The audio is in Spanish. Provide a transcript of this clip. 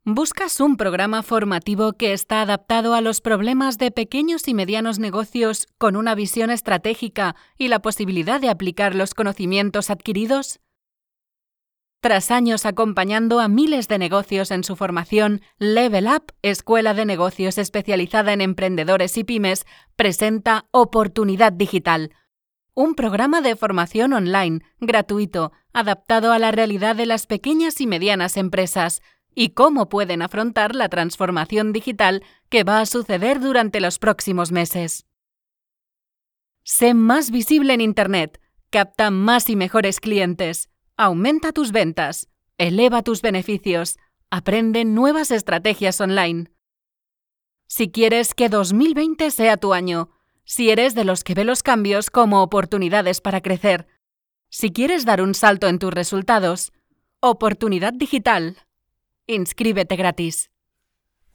¿Buscas un programa formativo que está adaptado a los problemas de pequeños y medianos negocios con una visión estratégica y la posibilidad de aplicar los conocimientos adquiridos? Tras años acompañando a miles de negocios en su formación, Level Up, escuela de negocios especializada en emprendedores y pymes, presenta Oportunidad Digital, un programa de formación online, gratuito, adaptado a la realidad de las pequeñas y medianas empresas, y cómo pueden afrontar la transformación digital que va a suceder durante los próximos meses. Sé más visible en Internet, capta más y mejores clientes, aumenta tus ventas, eleva tus beneficios, aprende nuevas estrategias online. Si quieres que 2020 sea tu año, si eres de los que ve los cambios como oportunidades para crecer, si quieres dar un salto en tus resultados, Oportunidad Digital. Inscríbete gratis.